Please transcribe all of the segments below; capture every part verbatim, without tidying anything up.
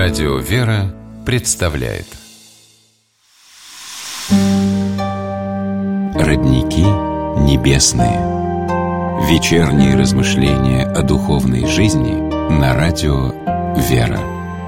Радио «Вера» представляет Родники небесные. Вечерние размышления о духовной жизни на радио «Вера».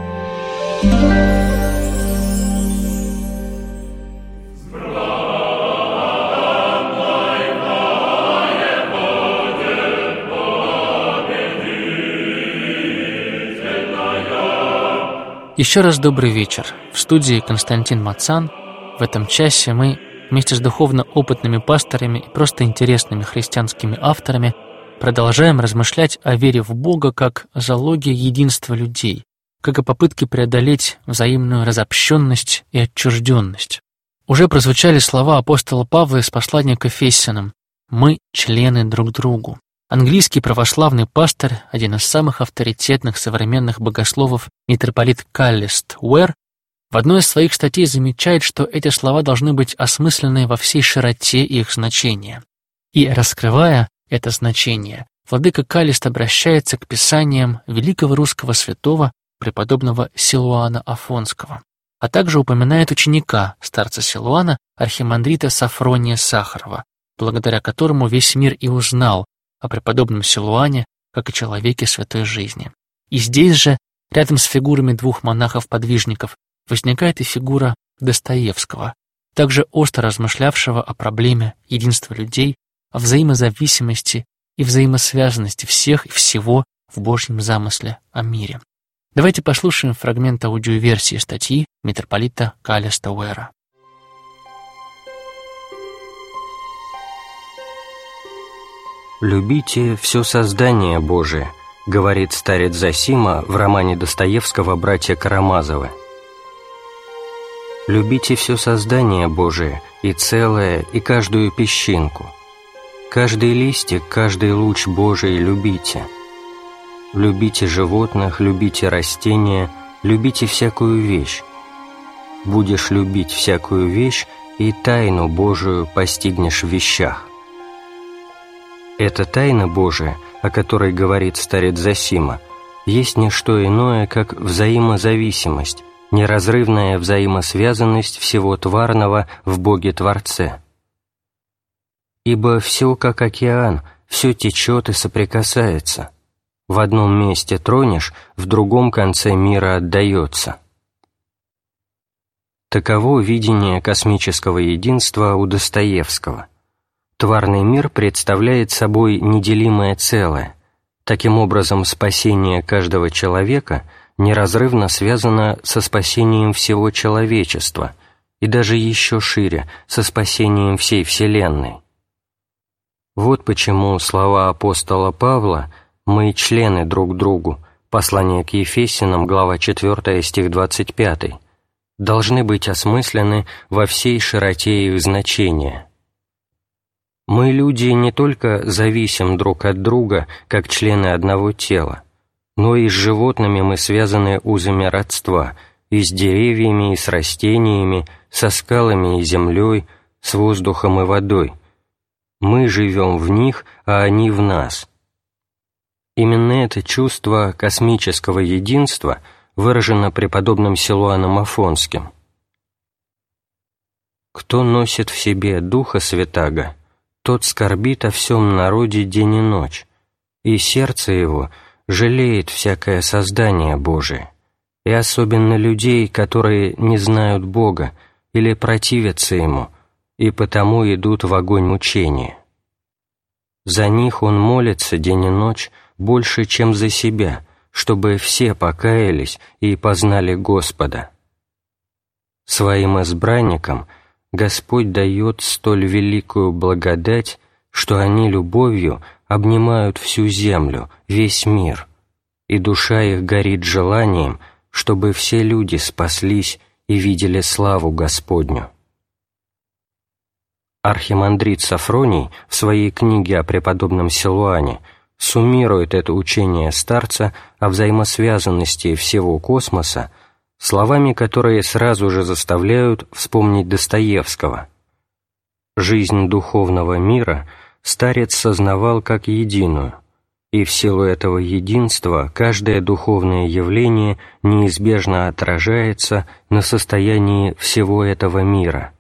Еще раз добрый вечер. В студии Константин Мацан. В этом часе мы вместе с духовно опытными пасторами и просто интересными христианскими авторами продолжаем размышлять о вере в Бога как о залоге единства людей, как о попытке преодолеть взаимную разобщенность и отчужденность. Уже прозвучали слова апостола Павла из послания к Ефесянам: «Мы члены друг другу». Английский православный пастор, один из самых авторитетных современных богословов, митрополит Каллист Уэр, в одной из своих статей замечает, что эти слова должны быть осмыслены во всей широте их значения. И, раскрывая это значение, владыка Каллист обращается к писаниям великого русского святого, преподобного Силуана Афонского, а также упоминает ученика, старца Силуана, архимандрита Сафрония Сахарова, благодаря которому весь мир и узнал о преподобном Силуане, как о человеке святой жизни. И здесь же, рядом с фигурами двух монахов-подвижников, возникает и фигура Достоевского, также остро размышлявшего о проблеме единства людей, о взаимозависимости и взаимосвязанности всех и всего в Божьем замысле о мире. Давайте послушаем фрагмент аудиоверсии статьи митрополита Каллиста Уэра. «Любите все создание Божие», — говорит старец Зосима в романе Достоевского «Братья Карамазовы». «Любите все создание Божие, и целое, и каждую песчинку. Каждый листик, каждый луч Божий любите. Любите животных, любите растения, любите всякую вещь. Будешь любить всякую вещь, и тайну Божию постигнешь в вещах». Эта тайна Божия, о которой говорит старец Зосима, есть не что иное, как взаимозависимость, неразрывная взаимосвязанность всего тварного в Боге-Творце. «Ибо все, как океан, все течет и соприкасается. В одном месте тронешь, в другом конце мира отдается». Таково видение космического единства у Достоевского. Тварный мир представляет собой неделимое целое. Таким образом, спасение каждого человека неразрывно связано со спасением всего человечества и даже еще шире, со спасением всей Вселенной. Вот почему слова апостола Павла «Мы члены друг другу», послание к Ефесянам, глава четвёртая, стих двадцать пятый, должны быть осмыслены во всей широте их значения. Мы, люди, не только зависим друг от друга, как члены одного тела, но и с животными мы связаны узами родства, и с деревьями, и с растениями, со скалами и землей, с воздухом и водой. Мы живем в них, а они в нас. Именно это чувство космического единства выражено преподобным Силуаном Афонским. «Кто носит в себе Духа Святаго, тот скорбит о всем народе день и ночь, и сердце его жалеет всякое создание Божие, и особенно людей, которые не знают Бога или противятся Ему, и потому идут в огонь мучения. За них он молится день и ночь больше, чем за себя, чтобы все покаялись и познали Господа. Своим избранникам Господь дает столь великую благодать, что они любовью обнимают всю землю, весь мир, и душа их горит желанием, чтобы все люди спаслись и видели славу Господню». Архимандрит Сафроний в своей книге о преподобном Силуане суммирует это учение старца о взаимосвязанности всего космоса словами, которые сразу же заставляют вспомнить Достоевского. Жизнь духовного мира старец сознавал как единую, и в силу этого единства каждое духовное явление неизбежно отражается на состоянии всего этого мира.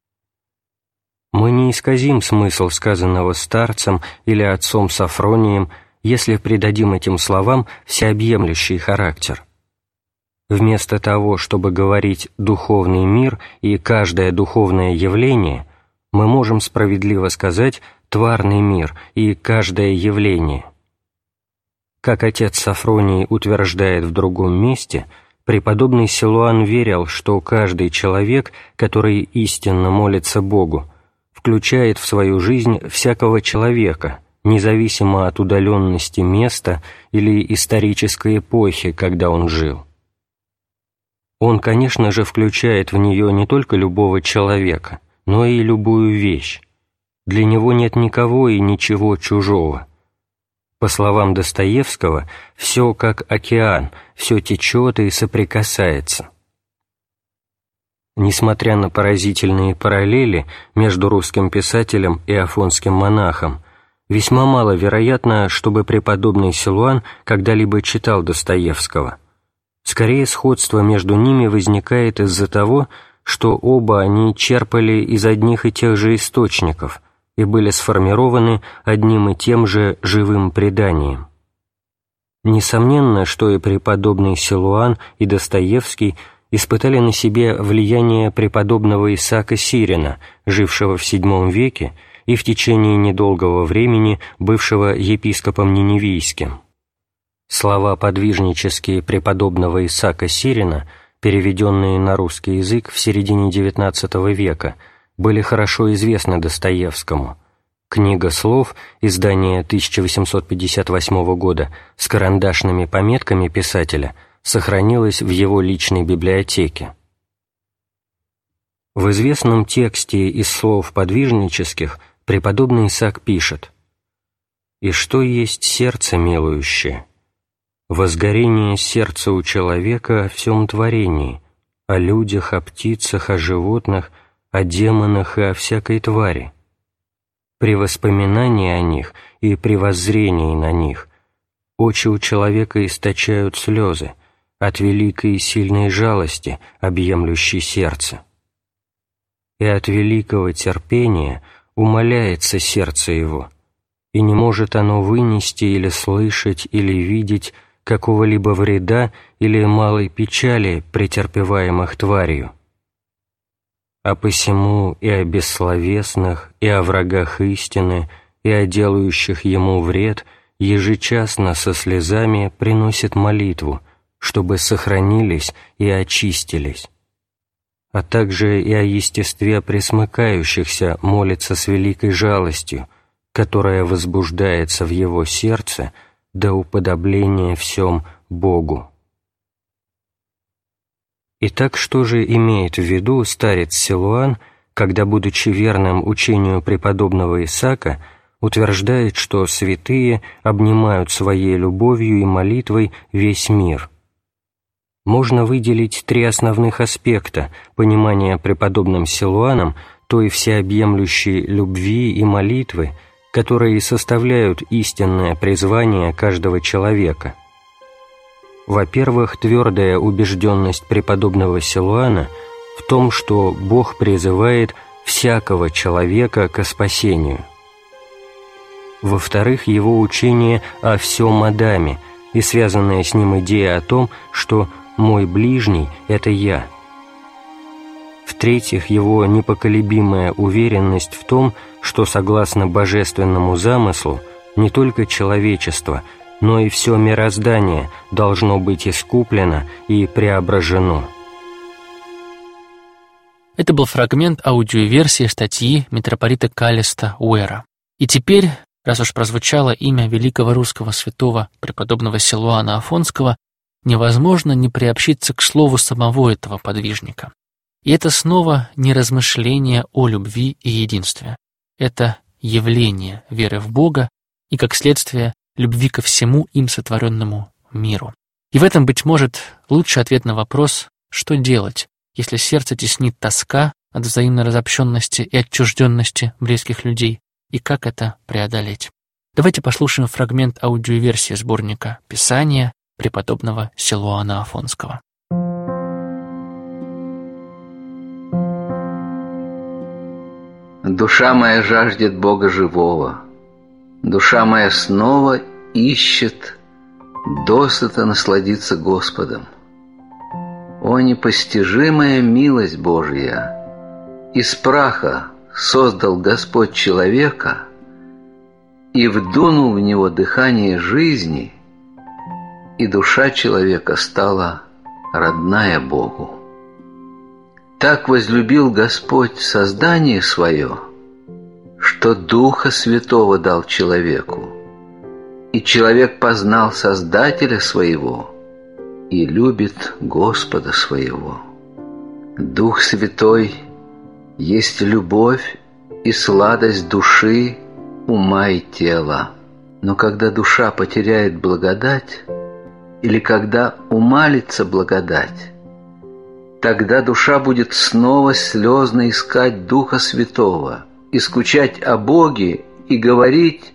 Мы не исказим смысл сказанного старцем или отцом Софронием, если придадим этим словам всеобъемлющий характер. Вместо того, чтобы говорить «духовный мир» и «каждое духовное явление», мы можем справедливо сказать «тварный мир» и «каждое явление». Как отец Софроний утверждает в другом месте, преподобный Силуан верил, что каждый человек, который истинно молится Богу, включает в свою жизнь всякого человека, независимо от удаленности места или исторической эпохи, когда он жил. Он, конечно же, включает в нее не только любого человека, но и любую вещь. Для него нет никого и ничего чужого. По словам Достоевского, все как океан, все течет и соприкасается. Несмотря на поразительные параллели между русским писателем и афонским монахом, весьма маловероятно, чтобы преподобный Силуан когда-либо читал Достоевского. Скорее, сходство между ними возникает из-за того, что оба они черпали из одних и тех же источников и были сформированы одним и тем же живым преданием. Несомненно, что и преподобный Силуан, и Достоевский испытали на себе влияние преподобного Исаака Сирина, жившего в седьмом веке и в течение недолгого времени бывшего епископом Ниневийским. Слова подвижнические преподобного Исаака Сирина, переведенные на русский язык в середине девятнадцатого века, были хорошо известны Достоевскому. Книга слов, издание тысяча восемьсот пятьдесят восьмого года, с карандашными пометками писателя, сохранилась в его личной библиотеке. В известном тексте из слов подвижнических преподобный Исаак пишет: «И что есть сердце милующее? Возгорение сердца у человека о всем творении, о людях, о птицах, о животных, о демонах и о всякой твари. При воспоминании о них и при воззрении на них очи у человека источают слезы от великой и сильной жалости, объемлющей сердце. И от великого терпения умаляется сердце его, и не может оно вынести или слышать или видеть какого-либо вреда или малой печали, претерпеваемых тварью. А посему и о бессловесных, и о врагах истины, и о делающих ему вред ежечасно со слезами приносит молитву, чтобы сохранились и очистились. А также и о естестве пресмыкающихся молится с великой жалостью, которая возбуждается в его сердце до уподобления всем Богу». Итак, что же имеет в виду старец Силуан, когда, будучи верным учению преподобного Исаака, утверждает, что святые обнимают своей любовью и молитвой весь мир? Можно выделить три основных аспекта понимания преподобным Силуаном той всеобъемлющей любви и молитвы, которые составляют истинное призвание каждого человека. Во-первых, твердая убежденность преподобного Силуана в том, что Бог призывает всякого человека ко спасению. Во-вторых, его учение о всем Адаме и связанная с ним идея о том, что «мой ближний – это я». В-третьих, его непоколебимая уверенность в том, что, согласно божественному замыслу, не только человечество, но и все мироздание должно быть искуплено и преображено. Это был фрагмент аудиоверсии статьи митрополита Каллиста Уэра. И теперь, раз уж прозвучало имя великого русского святого преподобного Силуана Афонского, невозможно не приобщиться к слову самого этого подвижника. И это снова не размышление о любви и единстве. Это явление веры в Бога и, как следствие, любви ко всему им сотворенному миру. И в этом, быть может, лучший ответ на вопрос, что делать, если сердце теснит тоска от взаимной разобщенности и отчужденности близких людей, и как это преодолеть. Давайте послушаем фрагмент аудиоверсии сборника «Писания» преподобного Силуана Афонского. Душа моя жаждет Бога живого, душа моя снова ищет досыта насладиться Господом. О, непостижимая милость Божья! Из праха создал Господь человека и вдунул в него дыхание жизни, и душа человека стала родная Богу. Так возлюбил Господь создание свое, что Духа Святого дал человеку, и человек познал Создателя своего и любит Господа своего. Дух Святой есть любовь и сладость души, ума и тела. Но когда душа потеряет благодать, или когда умалится благодать, тогда душа будет снова слезно искать Духа Святого и скучать о Боге и говорить: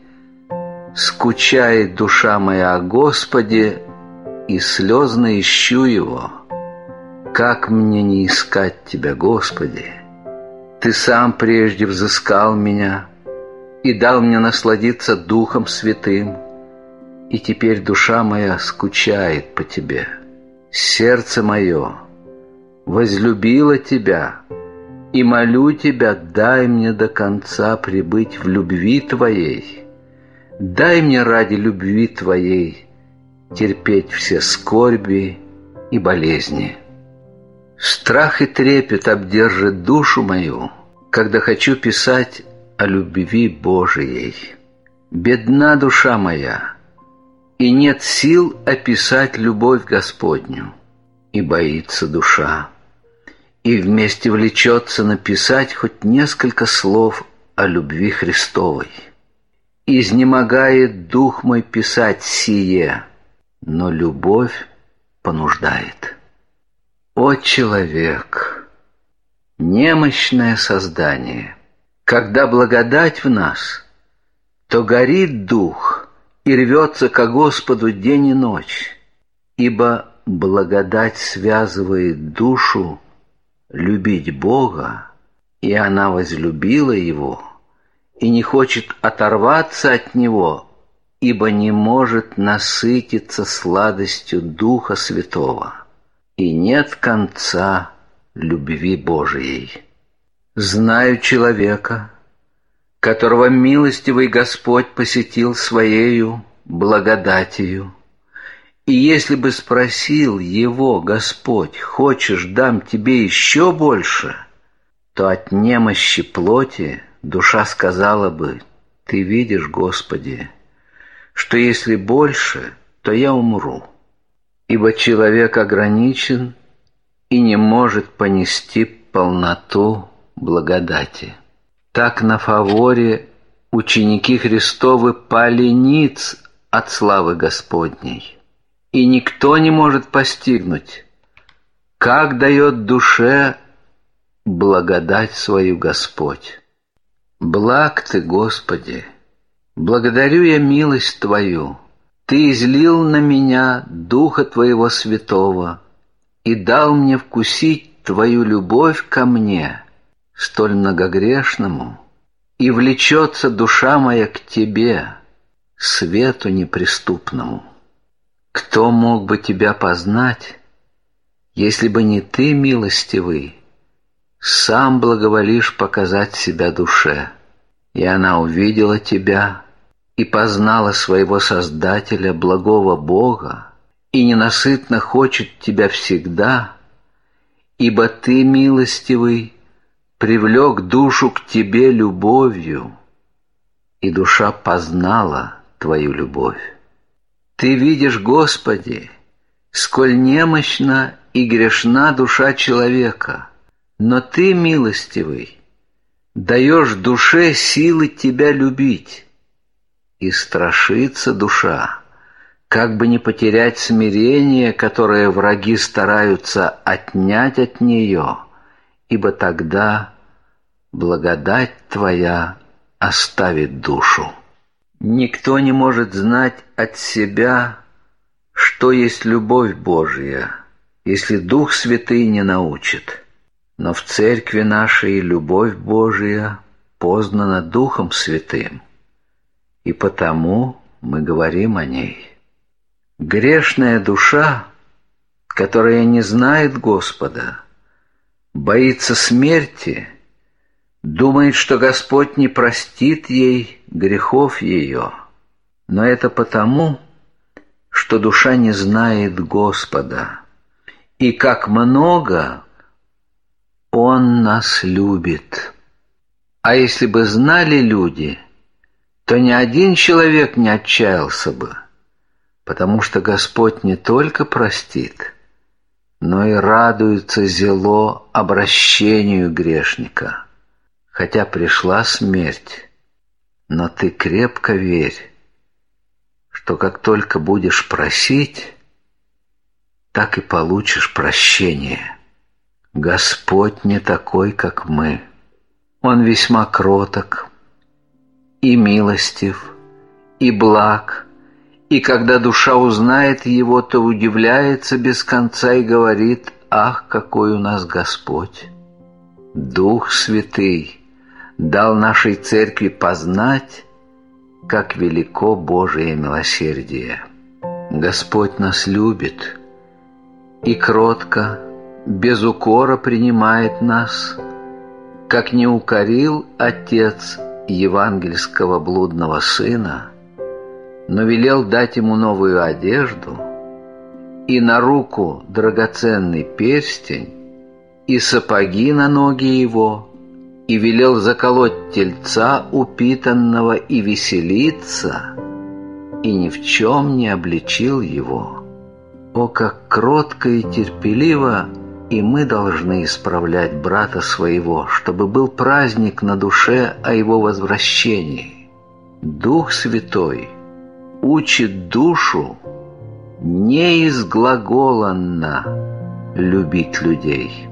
«Скучает душа моя о Господе, и слезно ищу Его. Как мне не искать Тебя, Господи? Ты сам прежде взыскал меня и дал мне насладиться Духом Святым, и теперь душа моя скучает по Тебе. Сердце мое возлюбило Тебя, и молю Тебя, дай мне до конца пребыть в любви Твоей. Дай мне ради любви Твоей терпеть все скорби и болезни. Страх и трепет обдержит душу мою, когда хочу писать о любви Божией. Бедна душа моя, и нет сил описать любовь Господню, и боится душа, и вместе влечется написать хоть несколько слов о любви Христовой. Изнемогает дух мой писать сие, но любовь понуждает. О, человек, немощное создание! Когда благодать в нас, то горит дух и рвется ко Господу день и ночь, ибо благодать связывает душу любить Бога, и она возлюбила Его, и не хочет оторваться от Него, ибо не может насытиться сладостью Духа Святого, и нет конца любви Божией. Знаю человека, которого милостивый Господь посетил Своею благодатью, и если бы спросил его Господь: «Хочешь, дам тебе еще больше?», то от немощи плоти душа сказала бы: «Ты видишь, Господи, что если больше, то я умру». Ибо человек ограничен и не может понести полноту благодати. Так на фаворе ученики Христовы пали ниц от славы Господней, и никто не может постигнуть, как дает душе благодать свою Господь. Благ Ты, Господи, благодарю я милость Твою. Ты излил на меня Духа Твоего Святого и дал мне вкусить Твою любовь ко мне, столь многогрешному, и влечется душа моя к Тебе, свету неприступному. Кто мог бы Тебя познать, если бы не Ты, милостивый, сам благоволишь показать себя душе, и она увидела Тебя и познала своего Создателя, благого Бога, и ненасытно хочет Тебя всегда, ибо Ты, милостивый, привлек душу к Тебе любовью, и душа познала Твою любовь. Ты видишь, Господи, сколь немощна и грешна душа человека, но Ты, милостивый, даешь душе силы Тебя любить, и страшится душа, как бы не потерять смирение, которое враги стараются отнять от нее, ибо тогда благодать Твоя оставит душу. Никто не может знать от себя, что есть любовь Божья, если Дух Святый не научит. Но в церкви нашей любовь Божия познана Духом Святым, и потому мы говорим о ней. Грешная душа, которая не знает Господа, боится смерти, думает, что Господь не простит ей грехов ее. Но это потому, что душа не знает Господа, и как много Он нас любит. А если бы знали люди, то ни один человек не отчаялся бы, потому что Господь не только простит, но и радуется зело обращению грешника. Хотя пришла смерть, но ты крепко верь, что как только будешь просить, так и получишь прощение. Господь не такой, как мы. Он весьма кроток и милостив, и благ, и когда душа узнает Его, то удивляется без конца и говорит: «Ах, какой у нас Господь!» Дух Святый дал нашей церкви познать, как велико Божие милосердие. Господь нас любит и кротко, без укора принимает нас, как не укорил Отец евангельского блудного сына, но велел дать ему новую одежду и на руку драгоценный перстень и сапоги на ноги его, и велел заколоть тельца упитанного и веселиться, и ни в чем не обличил его. О, как кротко и терпеливо и мы должны исправлять брата своего, чтобы был праздник на душе о его возвращении. Дух Святой учит душу неизглаголанно любить людей.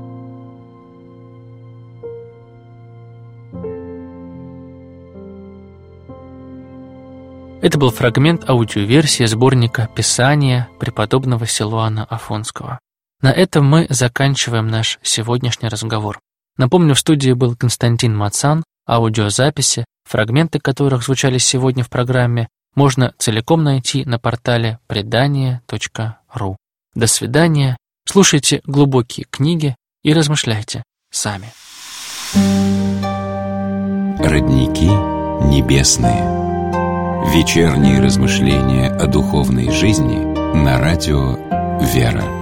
Это был фрагмент аудиоверсии сборника «Писания» преподобного Силуана Афонского. На этом мы заканчиваем наш сегодняшний разговор. Напомню, в студии был Константин Мацан. Аудиозаписи, фрагменты которых звучали сегодня в программе, можно целиком найти на портале предание точка ру. До свидания. Слушайте глубокие книги и размышляйте сами. Родники небесные. Вечерние размышления о духовной жизни на радио «Вера».